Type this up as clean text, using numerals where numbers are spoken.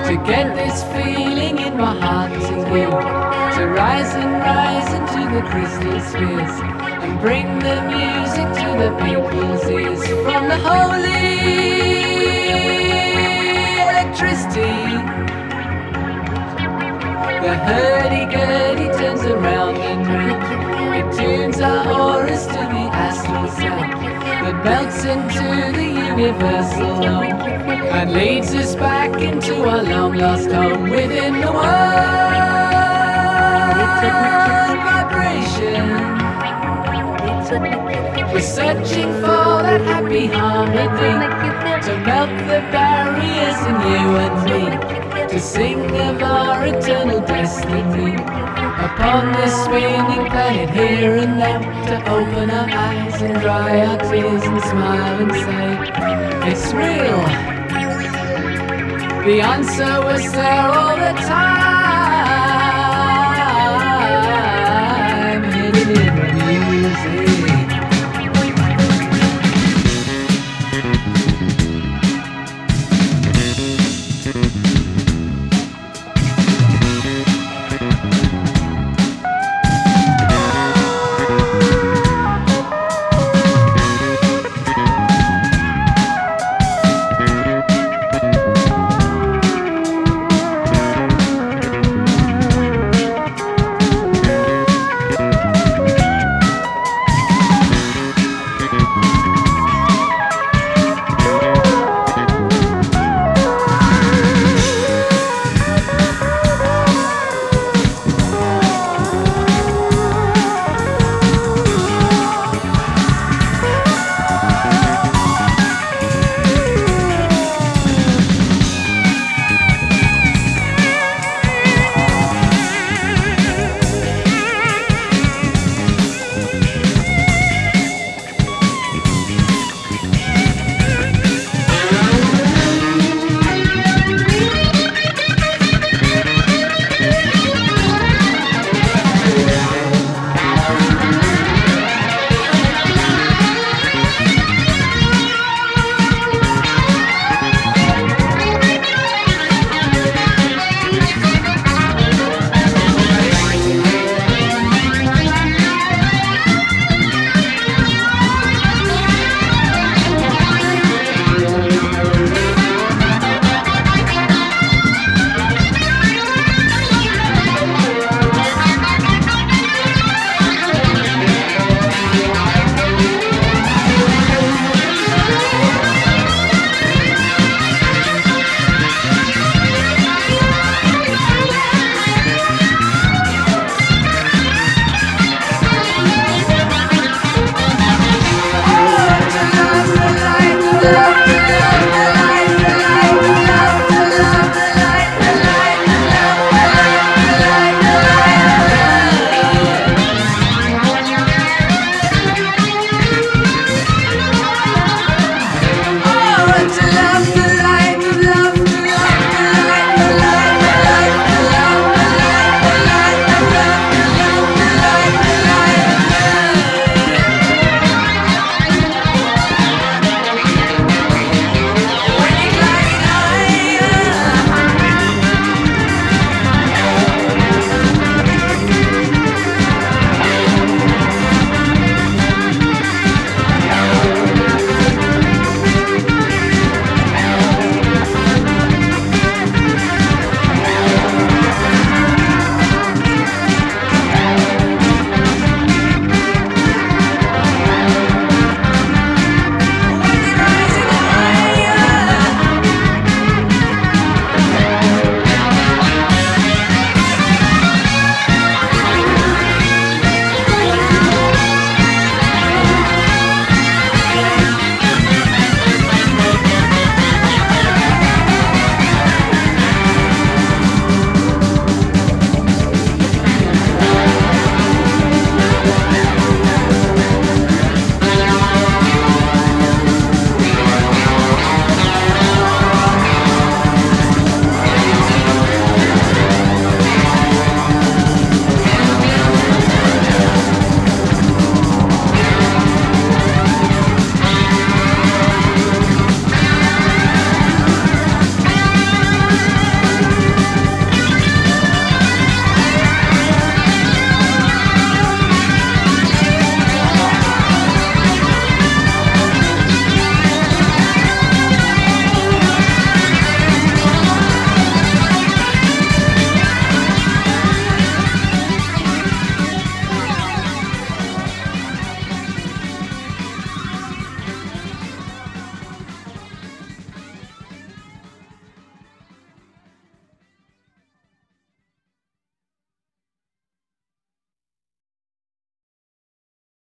to get this feeling in my heart to you, to rise into the crystal spheres and bring the music to the people's ears from the holy electricity. The hurdy-gurdy turns around and round. It tunes our auras to the astral sound that melts into the universal home and leads us back into our long-lost home within the one vibration. We're searching for that happy harmony to melt the barriers in you and me, to sing of our eternal destiny upon this spinning planet here and now, to open our eyes and dry our tears and smile and say, it's real. The answer was there all the time, hidden in the music.